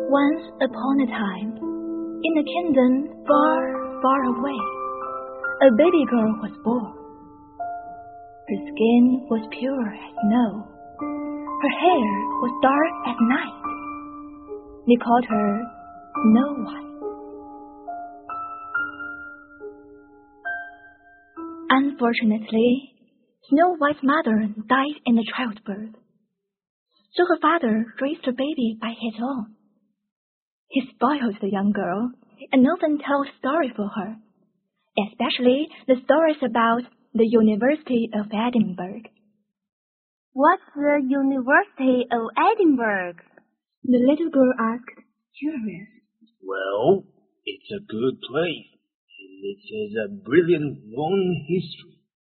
Once upon a time, in a kingdom far, far away, a baby girl was born. Her skin was pure as snow. Her hair was dark as night. They called her Snow White. Unfortunately, Snow White's mother died in the childbirth, so her father raised her baby by his own. He spoiled the young girl and often told stories for her, especially the stories about the University of Edinburgh. What's the University of Edinburgh? The little girl asked, curious. Well, it's a good place, and it has a brilliant long history.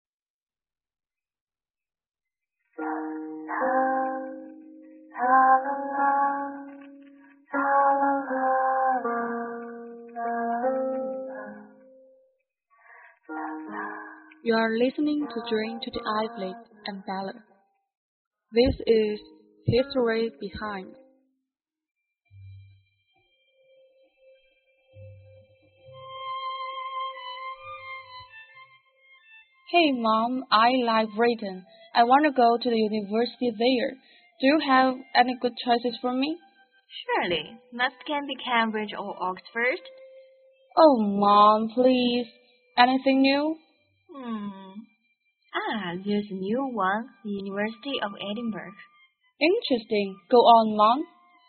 You are listening to Dream to the Islet and Bella. This is History Behind. Hey Mom, I like Britain. I want to go to the university there. Do you have any good choices for me? Surely. Must can be Cambridge or Oxford? Oh Mom, please. Anything new? There's a new one, the University of Edinburgh. Interesting. Go on, Mom.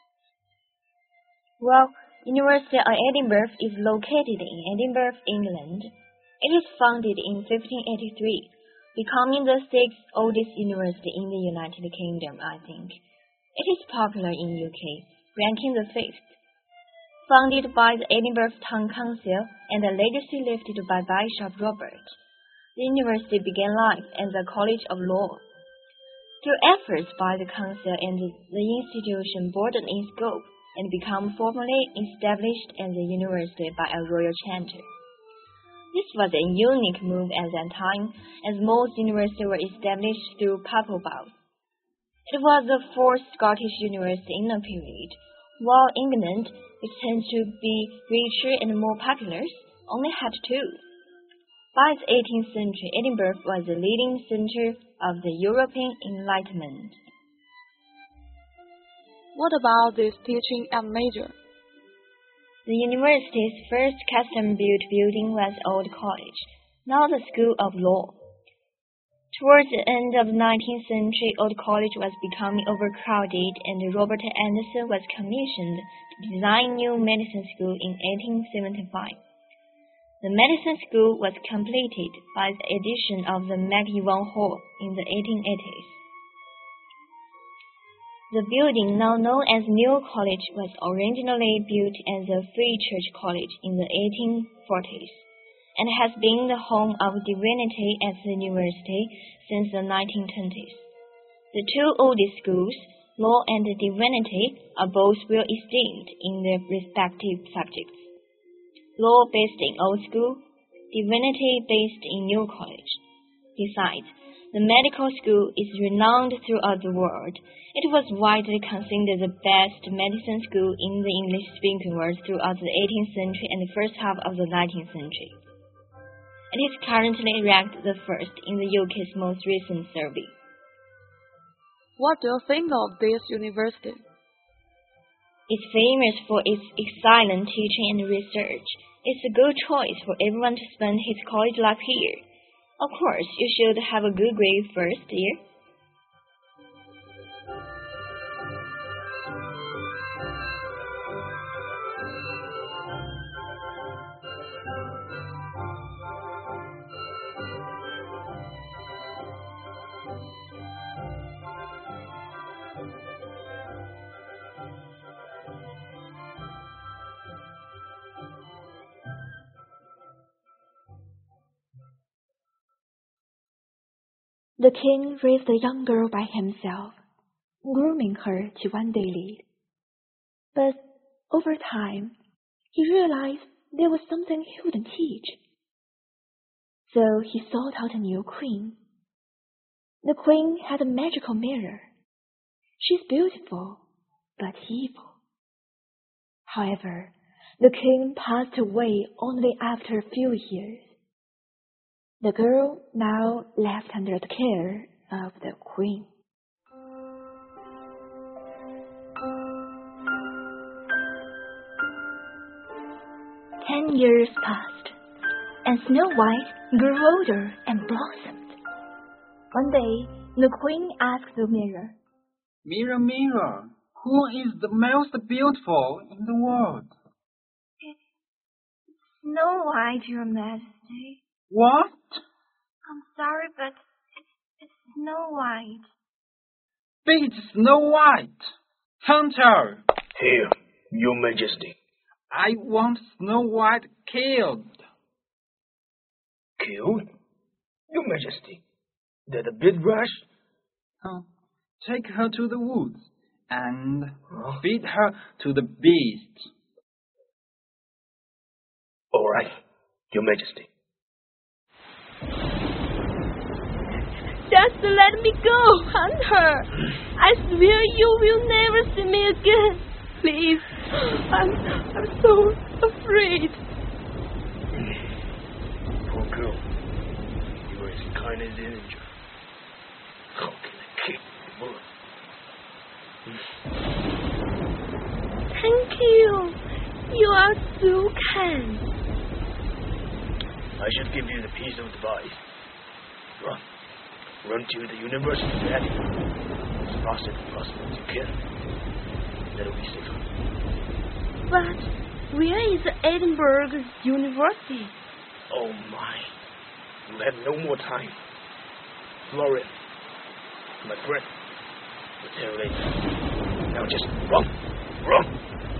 Well, University of Edinburgh is located in Edinburgh, England. It was founded in 1583, becoming the sixth oldest university in the United Kingdom, I think. It is popular in UK, ranking the fifth. Founded by the Edinburgh Town Council and the legacy lifted by Bishop Robert, the university began life as a college of law. Through efforts by the council and the institution broadened in scope and became formally established as a university by a royal charter. This was a unique move at that time, as most universities were established through papal bulls. It was the fourth Scottish university in the period, while England, which tends to be richer and more popular, only had two. By the 18th century, Edinburgh was the leading center of the European Enlightenment. What about this teaching and major? The university's first custom-built building was Old College, now the School of Law. Towards the end of the 19th century, Old College was becoming overcrowded, and Robert Anderson was commissioned to design new medicine school in 1875. The medicine school was completed by the addition of the McEwan Hall in the 1880s. The building now known as New College was originally built as a Free Church College in the 1840s and has been the home of divinity at the university since the 1920s. The two oldest schools, law and divinity, are both well esteemed in their respective subjects. Law based in Old School, divinity based in New College. Besides, the medical school is renowned throughout the world. It was widely considered the best medicine school in the English-speaking world throughout the 18th century and the first half of the 19th century. It is currently ranked the first in the UK's most recent survey. What do you think of this university? It's famous for its excellent teaching and research. It's a good choice for everyone to spend his college life here. Of course, you should have a good grade first year. The king raised the young girl by himself, grooming her to one day lead. But over time, he realized there was something he wouldn't teach. So he sought out a new queen. The queen had a magical mirror. She's beautiful, but evil. However, the king passed away only after a few years. The girl now left under the care of the queen. Years passed, and Snow White grew older and blossomed. One day, the queen asked the mirror, "Mirror, mirror, who is the most beautiful in the world?" "Snow White, Your Majesty." "What?" "I'm sorry, but it's Snow White." "Beat Snow White! Hunter!" Here, Your Majesty. "I want Snow White killed." Killed? Your Majesty, that a bit rash? Take her to the woods and feed her to the beasts. All right, Your Majesty. Just let me go, Hunter. I swear you will never see me again. Please, I'm so afraid. Poor girl, you are as kind as an angel. How can I kick the bullet? Thank you. You are so kind. I should give you the piece of advice. Run to the University of Edinburgh as fast as possible as you can. That'll be safer. But where is Edinburgh University? Oh my. You have no more time. Florian, my friend, we'll tell you later. Now just run.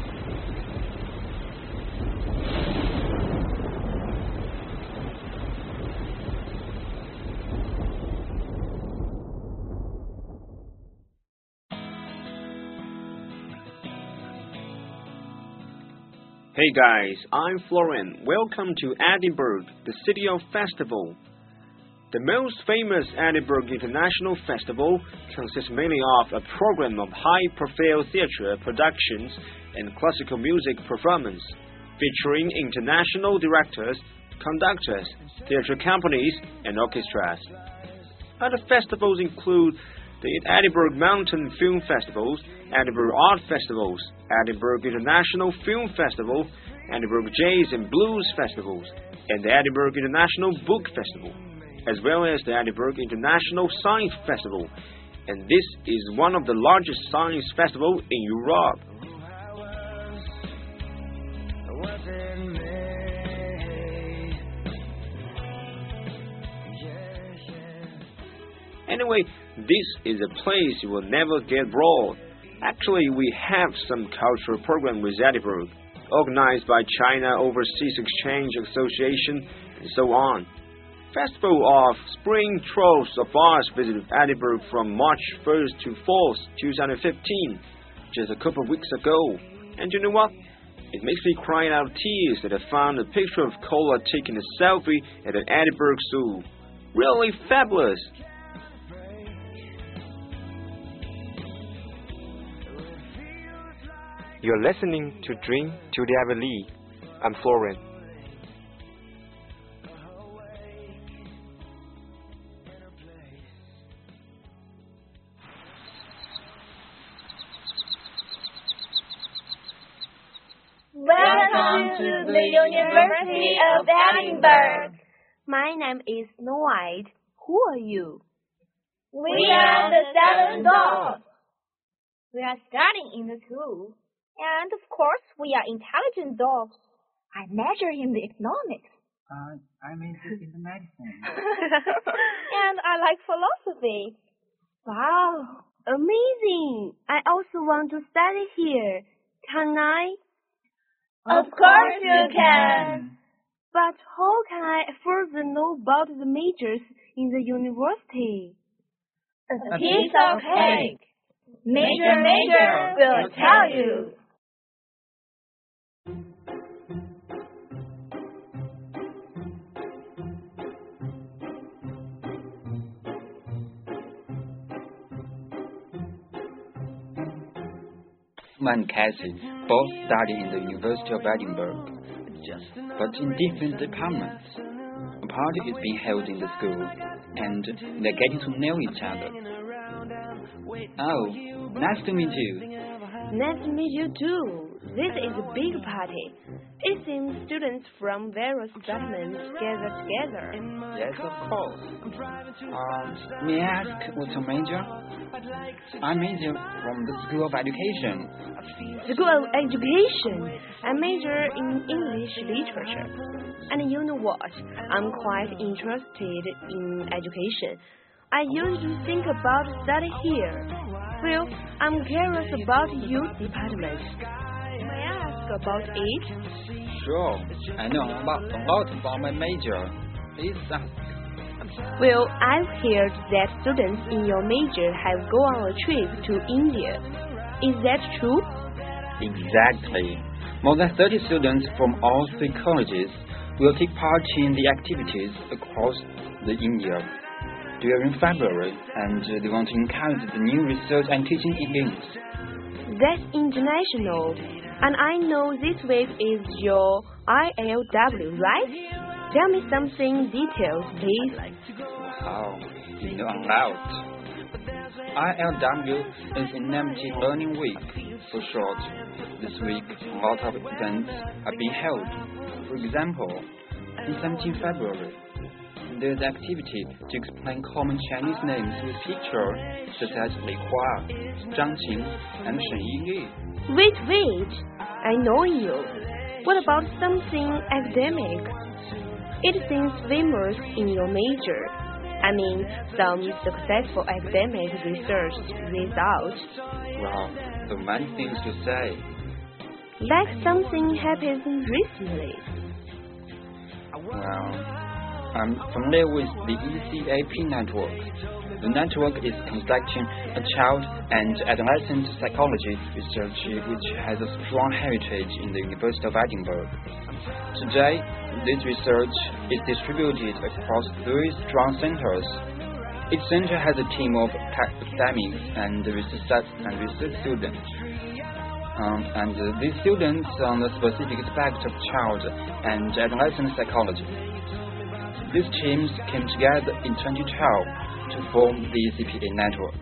Hey guys, I'm Florian. Welcome to Edinburgh, the city of festival. The most famous Edinburgh International Festival consists mainly of a program of high-profile theatre productions and classical music performance, featuring international directors, conductors, theatre companies, and orchestras. Other festivals include the Edinburgh Mountain Film Festivals, Edinburgh Art Festivals, Edinburgh International Film Festival, Edinburgh Jazz and Blues Festivals, and the Edinburgh International Book Festival, as well as the Edinburgh International Science Festival, and this is one of the largest science festivals in Europe. Anyway, this is a place you will never get bored. Actually, we have some cultural program with Edinburgh, organized by China Overseas Exchange Association, and so on. Festival of Spring Trolls of Arts visited Edinburgh from March 1st to 4th, 2015, just a couple of weeks ago. And you know what? It makes me cry out of tears that I found a picture of Cola taking a selfie at an Edinburgh Zoo. Really fabulous! You're listening to Dream to the Ivy League. I'm Florian. Welcome to the University of Edinburgh. My name is Snow White. Who are you? We are the Seven Dwarfs. We are studying in the school. And of course, we are intelligent dogs. I measure in the economics. I'm interested in the medicine. And I like philosophy. Wow, amazing. I also want to study here. Can I? Of course you can. But how can I further know about the majors in the university? A piece of cake. Major will tell you. Come on, Cassie. both study in the University of Edinburgh, but in different departments. A party is being held in the school, and they're getting to know each other. Oh, nice to meet you. Nice to meet you too. This is a big party. It seems students from various departments gather together. Yes, of course. May I ask what's your major? I major from the School of Education. School of Education. I major in English literature. And you know what? I'm quite interested in education. I used to think about study here. Well, I'm curious about youth department. May I ask about it? Sure. I know a lot about my major. Please ask. Well, I've heard that students in your major have gone on a trip to India. Is that true? Exactly. More than 30 students from all 3 colleges will take part in the activities across the India during February, and they want to encourage the new research and teaching links. That's international. And I know this wave is your ILW, right? Tell me something details, please. Wow, you know a lot. ILW is Innovative Learning Week, for short. This week, a lot of events are being held. For example, in 17 February, there's activity to explain common Chinese names with pictures such as Li Hua, Zhang Qing, and Shen Yili. Wait, I know you. What about something academic? It seems famous in your major. I mean, some successful academic research results. Wow, so many things to say. Like something happened recently. Well, I'm familiar with the ECAP network. The network is conducting a child and adolescent psychology research which has a strong heritage in the University of Edinburgh. Today, this research is distributed across 3 strong centers. Each center has a team of academics and research students. These students on the specific aspect of child and adolescent psychology. These teams came together in 2012 to form the CPA network.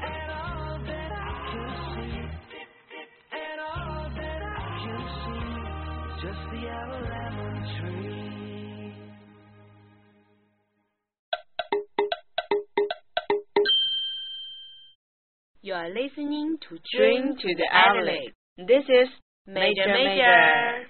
You are listening to Dream to the Adelaide. This is Major.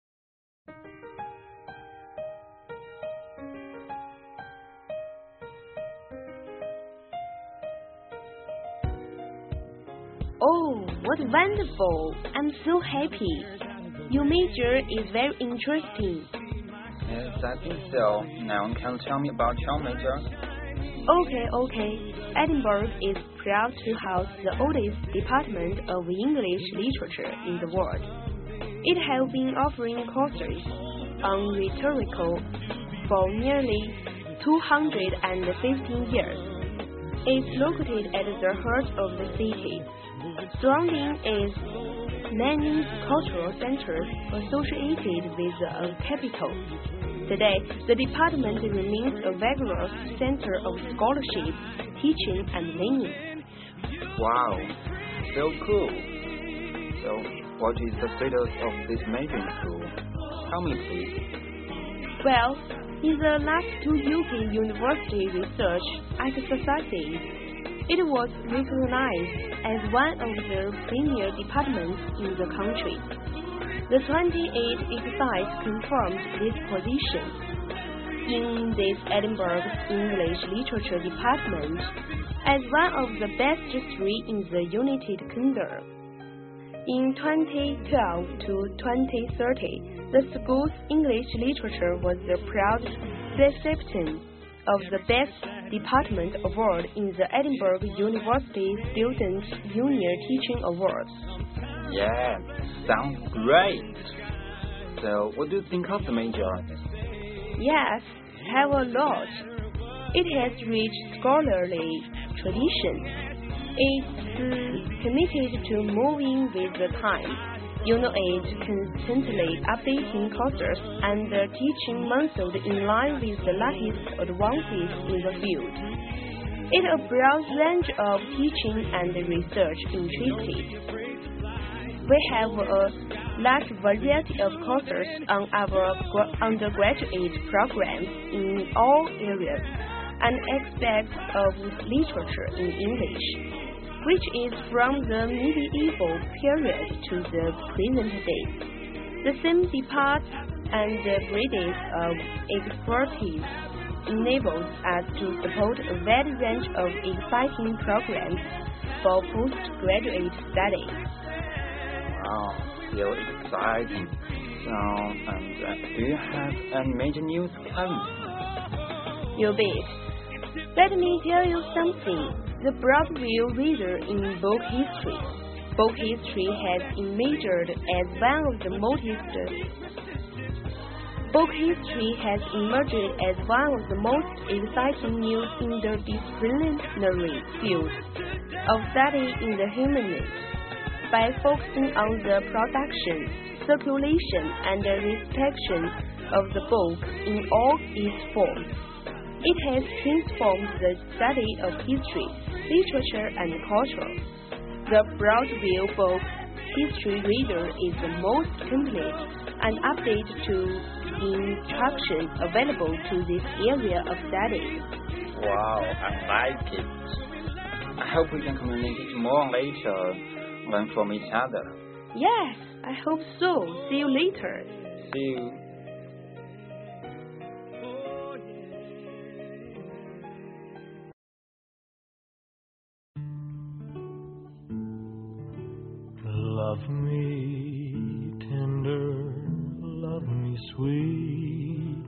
Oh, what wonderful! I'm so happy. Your major is very interesting. Yes, I think so. Now, can you tell me about your major? Okay. Edinburgh is proud to house the oldest department of English literature in the world. It has been offering courses on rhetorical for nearly 215 years. It's located at the heart of the city. Surrounding is many cultural centers associated with the capital. Today, the department remains a vigorous center of scholarship, teaching, and learning. Wow, so cool. So, what is the status of this major in school? Tell me, please. Well, in the last 2 UK university research exercises, it was recognized as one of the premier departments in the country. The 28th exercise confirmed this position. In this Edinburgh English Literature Department, as one of the best 3 in the United Kingdom. In 2012 to 2013, the school's English literature was the proud recipient of the Best Department Award in the Edinburgh University Student Union Teaching Awards. Yeah, sounds great. So, what do you think of the major? Yes, have a lot. It has rich scholarly tradition. It's committed to moving with the time. UNOAID constantly updating courses and teaching methods in line with the latest advances in the field. It a broad range of teaching and research interests. We have a large variety of courses on our undergraduate programs in all areas and aspects of literature in English, which is from the medieval period to the present day. The same depth and breadth of expertise enables us to support a wide range of exciting programs for postgraduate studies. Wow, so exciting. Do you have any major news coming? You bet. Let me tell you something. The Broadview reader in book history. Book history has emerged as one of the most exciting new interdisciplinary fields of study in the humanities. By focusing on the production, circulation, and reception of the book in all its forms, it has transformed the study of history, literature, and culture. The Broadview book history reader is the most complete and updated to instruction available to this area of study. Wow, I like it. I hope we can communicate more later, learn from each other. Yes, I hope so. See you later. See you. Love me tender, love me sweet,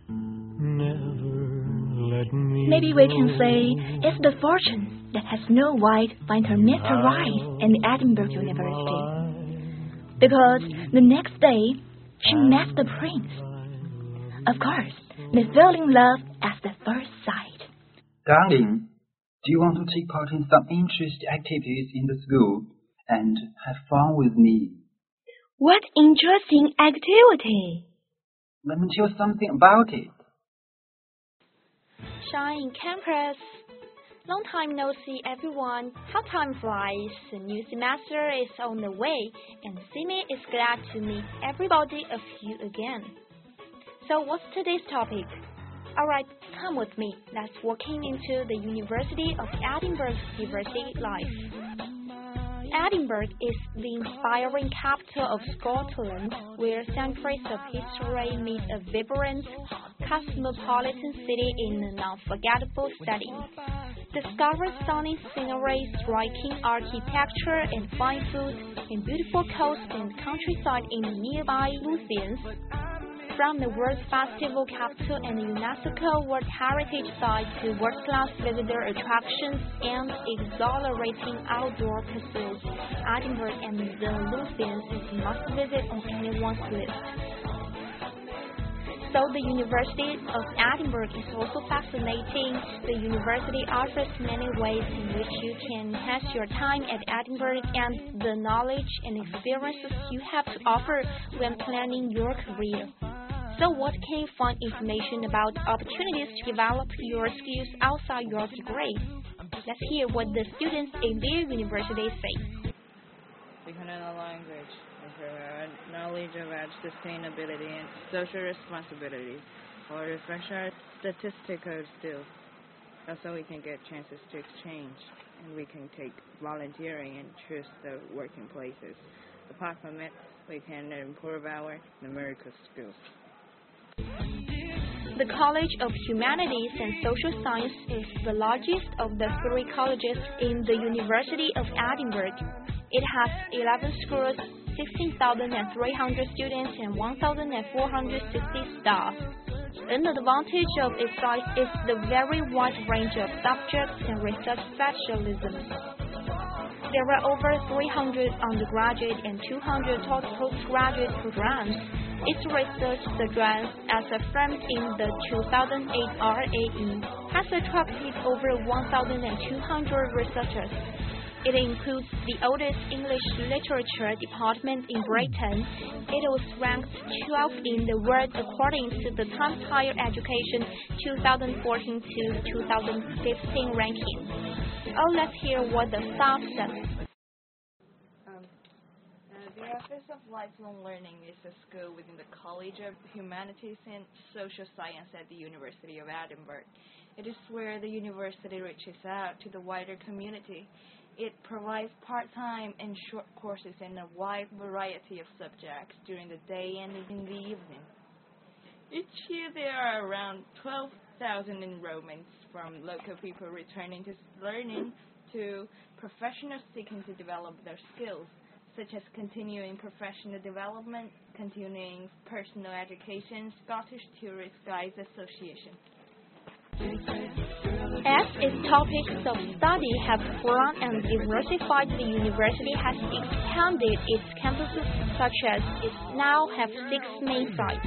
never let me Maybe we can say it's the fortune that has Snow White find her Mr. Right in the Edinburgh University. Because the next day, she met the prince. Of course, they fell in love at the first sight. Darling, do you want to take part in some interesting activities in the school and have fun with me? What interesting activity! Let me tell you something about it. Shine campus. Long time no see, everyone. How time flies. The new semester is on the way, and Simi is glad to meet everybody of you again. So what's today's topic? Alright, come with me. Let's walk into the University of Edinburgh's university life. Edinburgh is the inspiring capital of Scotland, where centuries of history meet a vibrant, cosmopolitan city in an unforgettable setting. Discover stunning scenery, striking architecture, and fine food, and beautiful coast and countryside in nearby Lothians. From the World Festival capital and the UNESCO World Heritage Site to world-class visitor attractions and exhilarating outdoor pursuits, Edinburgh and the Lothians is a must-visit on anyone's list. So the University of Edinburgh is also fascinating. The university offers many ways in which you can pass your time at Edinburgh and the knowledge and experiences you have to offer when planning your career. So what can you find information about opportunities to develop your skills outside your degree? Let's hear what the students in their university say. We can learn a language, knowledge about sustainability and social responsibility, or refresh our statistical skills. Also, we can get chances to exchange, and we can take volunteering and choose the working places. Apart from it, we can improve our numerical skills. The College of Humanities and Social Science is the largest of the 3 colleges in the University of Edinburgh. It has 11 schools, 16,300 students, and 1,460 staff. An advantage of its size is the very wide range of subjects and research specialisms. There are over 300 undergraduate and 200 total postgraduate programs. Its research programs, as affirmed in the 2008 RAE, has attracted over 1,200 researchers. It includes the oldest English literature department in Britain. It was ranked 12th in the world according to the Times Higher Education 2014 to 2015 ranking. Let's hear what the staff says. The Office of Lifelong Learning is a school within the College of Humanities and Social Science at the University of Edinburgh. It is where the university reaches out to the wider community. It provides part-time and short courses in a wide variety of subjects during the day and in the evening. Each year there are around 12,000 enrollments, from local people returning to learning to professionals seeking to develop their skills, such as continuing professional development, continuing personal education, Scottish Tourist Guides Association. As its topics of study have grown and diversified, the university has expanded its campuses, such as it now have 6 main sites.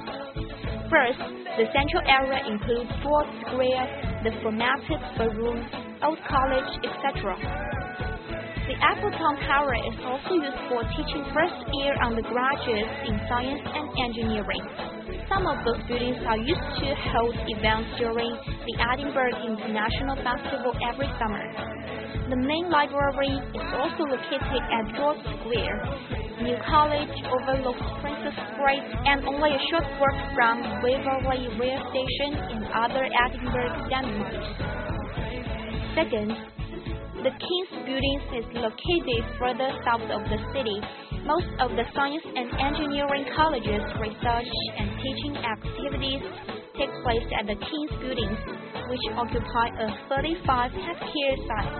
First, the central area includes Ford Square, the formatted ballroom, Old College, etc. The Appleton Tower is also used for teaching first-year undergraduates in science and engineering. Some of those buildings are used to hold events during the Edinburgh International Festival every summer. The main library is also located at George Square. New College overlooks Princess Street and only a short walk from Waverley Rail Station in other Edinburgh landmarks. Second, the King's Building is located further south of the city. Most of the science and engineering colleges, research and teaching activities take place at the King's Buildings, which occupy a 35-hectare site.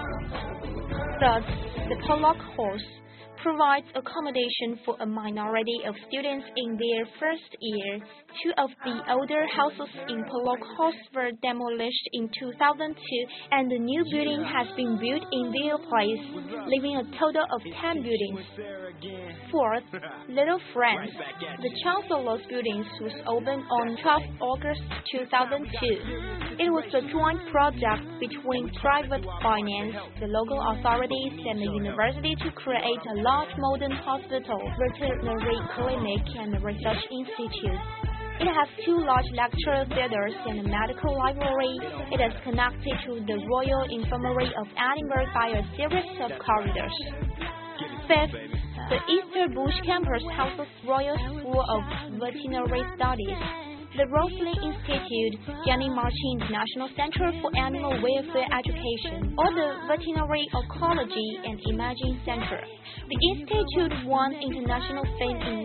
Third, the Pollock House provides accommodation for a minority of students in their first year. 2 of the older houses in Pollock House were demolished in 2002, and the new building has been built in their place, leaving a total of 10 buildings. Fourth, Little Friends. The Chancellor's Buildings was opened on 12 August 2002. It was a joint project between private finance, the local authorities, and the university to create a large modern hospital, veterinary clinic, and a research institute. It has 2 large lecture theatres and a medical library. It is connected to the Royal Infirmary of Edinburgh by a series of corridors. Fifth, the Easterbush campus houses Royal School of Veterinary Studies, the Roslin Institute, Jenny Marching International Center for Animal Welfare Education, or the Veterinary Oncology and Imaging Center. The institute won international fame in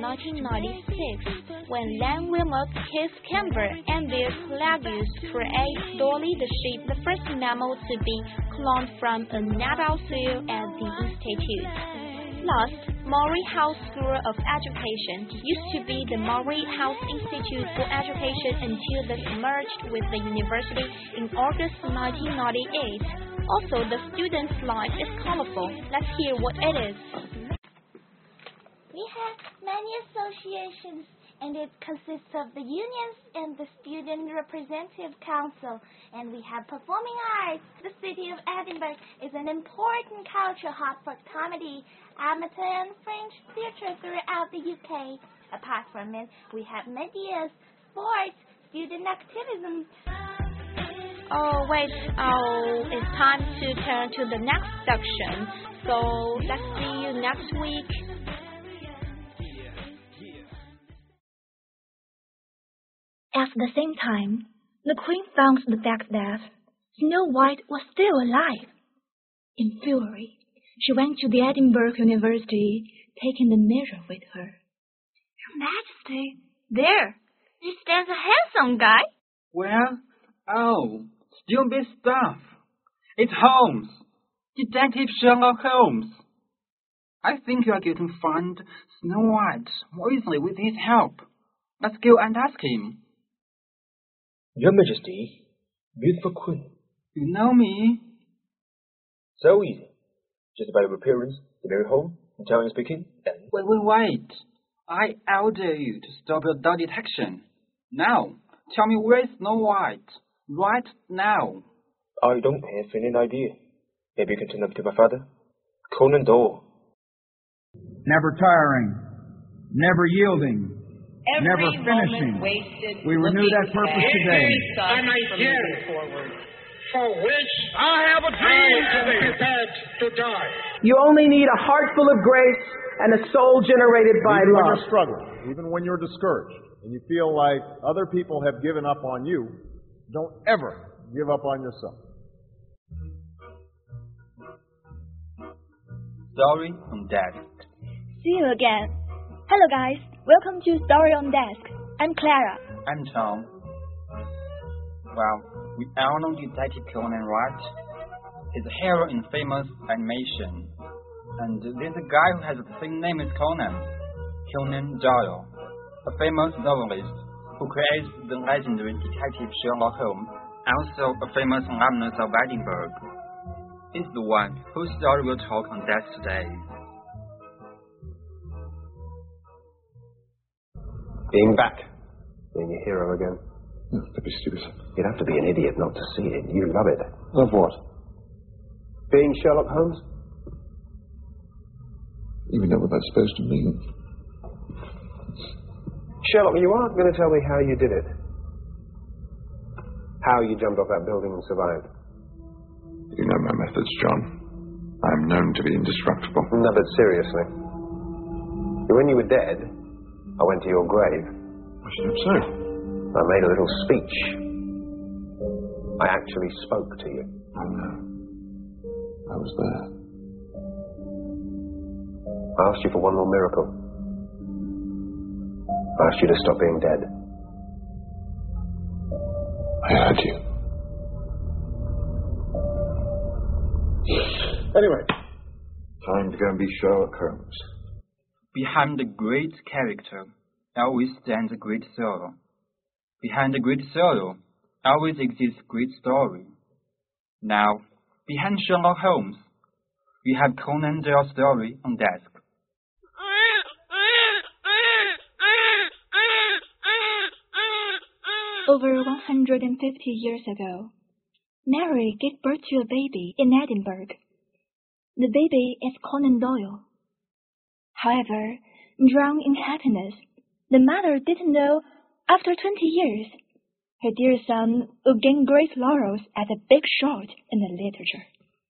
1996 when Len Wilmot, Keith Campbell, and their colleagues created Dolly the sheep, the first mammal to be cloned from a natal seal at the institute. Last, Maury House School of Education used to be the Maury House Institute for Education until they merged with the university in August 1998. Also, the students' life is colorful. Let's hear what it is. We have many associations, and it consists of the unions and the Student Representative Council, and we have performing arts. The city of Edinburgh is an important cultural hub for comedy, amateur and French theatre throughout the UK. Apart from it, we have media, sports, student activism. Oh, wait. It's time to turn to the next section. So, let's see you next week. At the same time, the Queen found the fact that Snow White was still alive. In fury, she went to the Edinburgh University, taking the mirror with her. Your Majesty, there stands a handsome guy. Well, still big stuff. It's Holmes, Detective Sherlock Holmes. I think you are going to find Snow White more easily with his help. Let's go and ask him. Your Majesty, beautiful Queen. You know me? So easy. Just by your appearance, the very home, Italian speaking, and... Wait. I order you to stop your dog detection. Now, tell me where is Snow White? Right now. I don't have any idea. Maybe you can turn up to my father? Conan Doyle. Never tiring, never yielding, never finishing. We renew that purpose today. And I dare for which I have a dream to be prepared to die. You only need a heart full of grace and a soul generated by even love. When you're struggling, even when you're discouraged, and you feel like other people have given up on you, don't ever give up on yourself. Story on Desk. See you again. Hello guys, welcome to Story on Desk. I'm Clara. I'm Tom. Well, we all know Detective Conan, right? He's a hero in famous animation. And there's a guy who has the same name as Conan, Conan Doyle, a famous novelist who creates the legendary detective Sherlock Holmes, also a famous alumnus of Edinburgh. He's the one whose story we'll talk on Desk today. Being back, being a hero again. That'd be stupid. You'd have to be an idiot not to see it. You love it. Love what? Being Sherlock Holmes? Even know what that's supposed to mean. Sherlock, you aren't going to tell me how you did it. How you jumped off that building and survived. You know my methods, John. I'm known to be indestructible. No, but seriously. When you were dead, I went to your grave. I should hope so. I made a little speech. I actually spoke to you. Oh, no. I was there. I asked you for one more miracle. I asked you to stop being dead. I heard you. Anyway, time to go and be Sherlock Holmes. Behind the great character always stands a great soul. Behind a great soul always exists a great story. Now, behind Sherlock Holmes, we have Conan Doyle's story on Desk. Over 150 years ago, Mary gave birth to a baby in Edinburgh. The baby is Conan Doyle. However, drowned in happiness, the mother didn't know after 20 years, her dear son would gain great laurels as a big shot in the literature.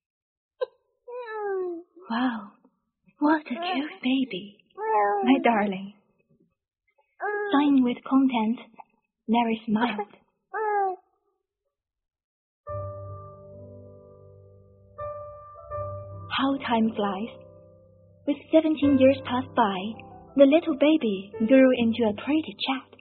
Wow, what a cute baby, my darling. Sighing with content, Mary smiled. How time flies. With 17 years passed by, the little baby grew into a pretty chap.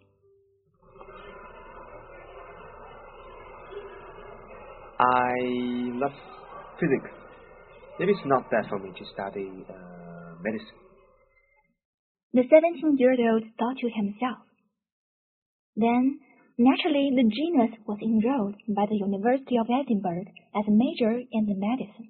I love physics. Maybe it's not bad for me to study medicine. The 17-year-old thought to himself. Then, naturally, the genius was enrolled by the University of Edinburgh as a major in the medicine.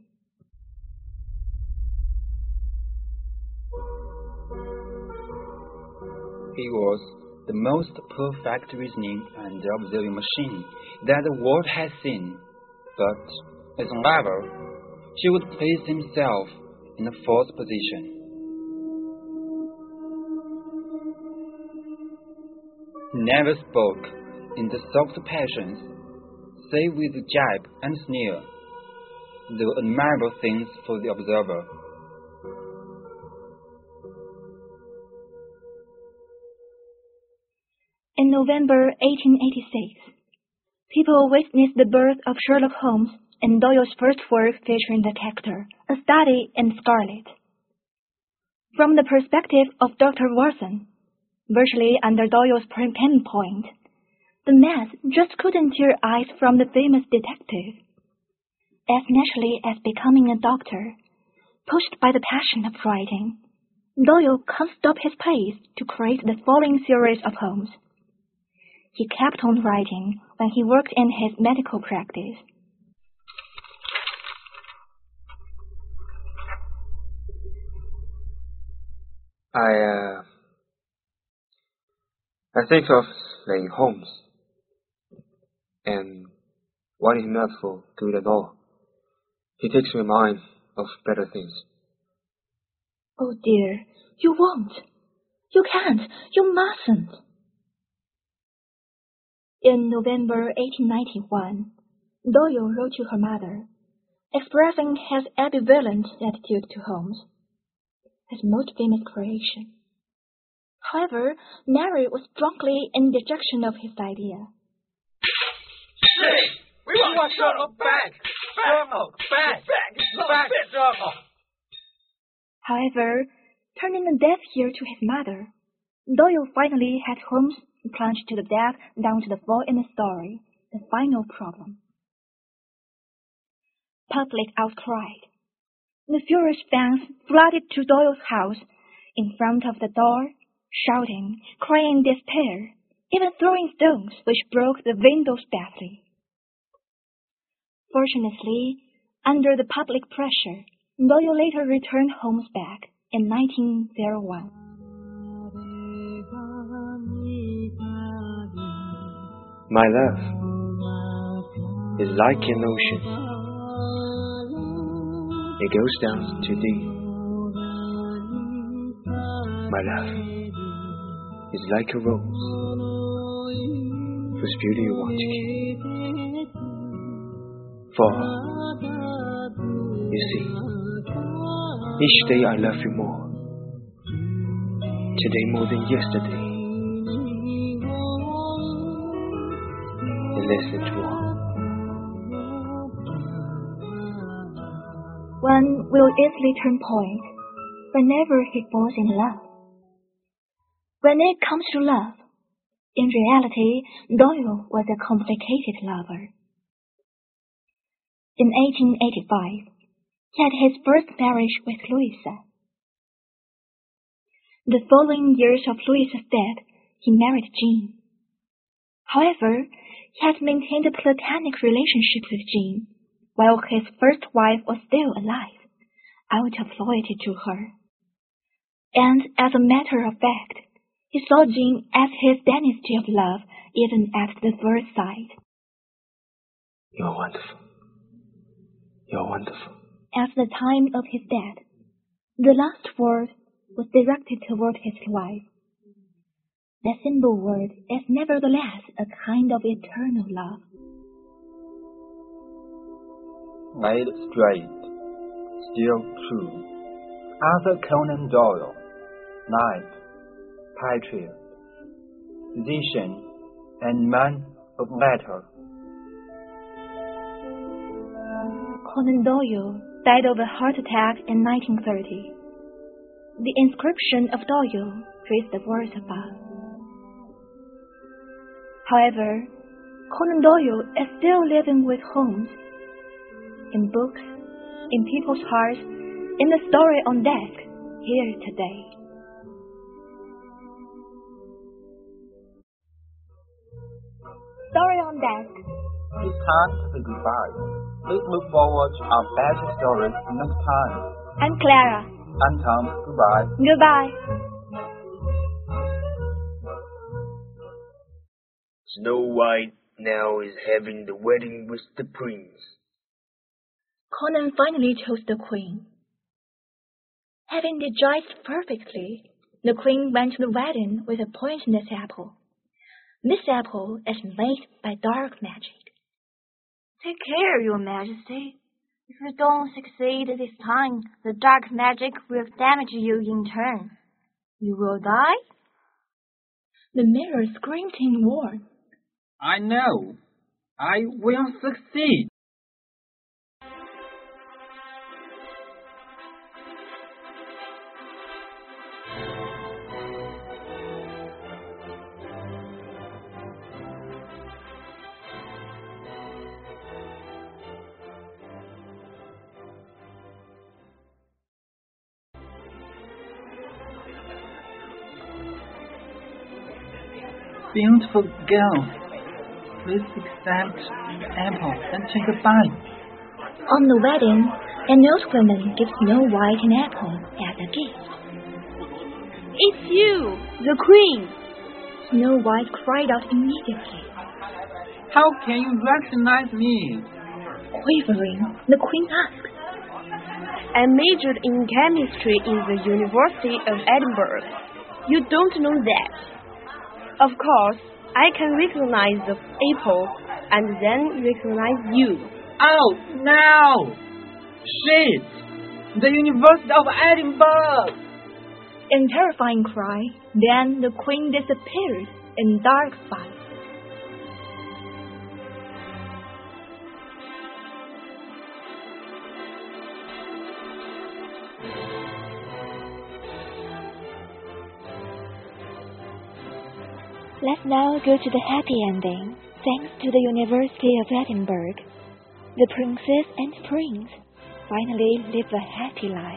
He was the most perfect reasoning and observing machine that the world has seen. But, as a lover, she would place himself in a fourth position. He never spoke in the soft passions, save with a jab and sneer. They were admirable things for the observer. In November 1886, people witnessed the birth of Sherlock Holmes in Doyle's first work featuring the character, A Study in Scarlet. From the perspective of Dr. Watson, virtually under Doyle's pinpoint, the mass just couldn't tear eyes from the famous detective. As naturally as becoming a doctor, pushed by the passion of writing, Doyle can't stop his pace to create the following series of Holmes. He kept on writing when he worked in his medical practice. I think of like Holmes, and when he's not for good at all, he takes my mind of better things. Oh dear, you won't. You can't. You mustn't. In November 1891, Doyle wrote to her mother, expressing his ambivalent attitude to Holmes, his most famous creation. However, Mary was strongly in rejection of his idea. Hey, we want Sherlock back! Back, Sherlock! However, turning a deaf ear to his mother, Doyle finally had Holmes plunged to the depth down to the fall in the story, the final problem. Public outcry. The furious fans flooded to Doyle's house, in front of the door, shouting, crying despair, even throwing stones which broke the windows badly. Fortunately, under the public pressure, Doyle later returned Holmes back in 1901. My love is like an ocean. It goes down too deep. My love is like a rose whose beauty you want to keep. For, you see, each day I love you more. Today more than yesterday. And less than tomorrow. One will easily turn point whenever he falls in love. When it comes to love, in reality, Doyle was a complicated lover. In 1885, he had his first marriage with Louisa. The following years of Louisa's death, he married Jean. However, he had maintained a platonic relationship with Jean, while his first wife was still alive, out of loyalty to her. And as a matter of fact, he saw Jean as his dynasty of love even at the first sight. You're wonderful. You're wonderful. At the time of his death, the last word was directed toward his wife. The simple word is nevertheless a kind of eternal love. Made straight, still true. Arthur Conan Doyle, knight, patriot, physician, and man of letters. Conan Doyle died of a heart attack in 1930. The inscription of Doyle reads the words above. However, Conan Doyle is still living with Holmes. In books, in people's hearts, in the story on desk, here today. Story on desk. It's time to say goodbye. Please look forward to our better stories next time. I'm Clara. I'm Tom. Goodbye. Goodbye. Snow White now is having the wedding with the prince. Conan finally chose the queen. Having judged perfectly, the queen went to the wedding with a poisonous apple. This apple is made by dark magic. Take care, Your Majesty. If you don't succeed this time, the dark magic will damage you in turn. You will die? The mirror screamed in warn. I know. I will succeed. Beautiful girl, please accept the apple and take a bite. On the wedding, an old woman gives Snow White an apple as a gift. It's you, the queen! Snow White cried out immediately. How can you recognize me? Quivering, the queen asked, I majored in chemistry in the University of Edinburgh. You don't know that. Of course, I can recognize the apple and then recognize you. Oh, no! Shit! The University of Edinburgh! In terrifying cry, then the queen disappeared in dark space. Let's now go to the happy ending. Thanks to the University of Edinburgh, the princess and prince finally live a happy life.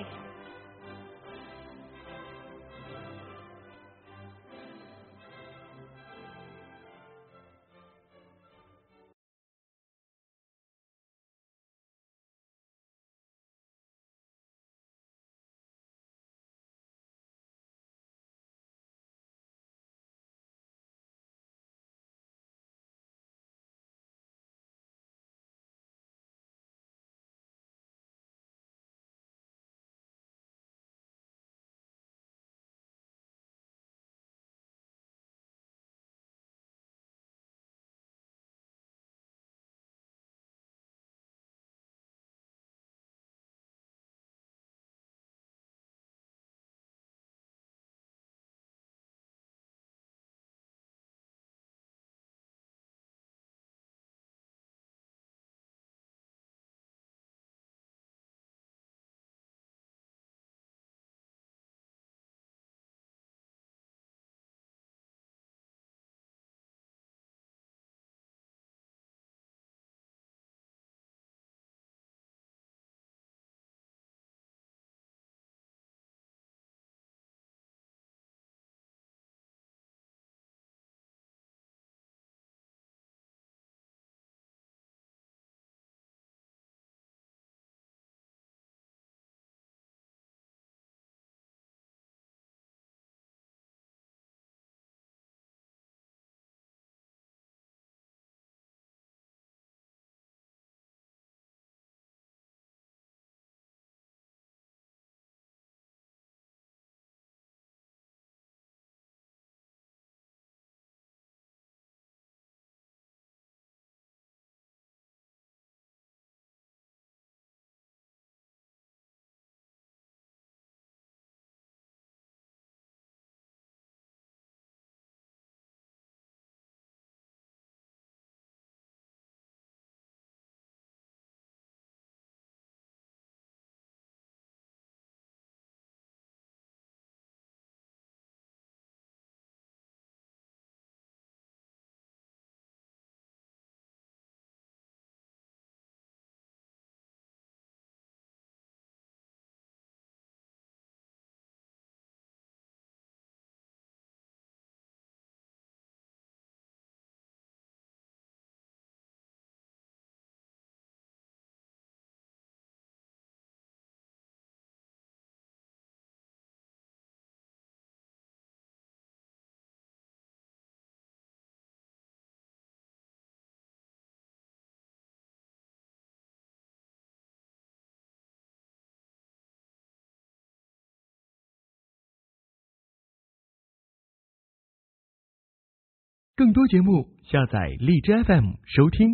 更多节目，下载荔枝FM收听。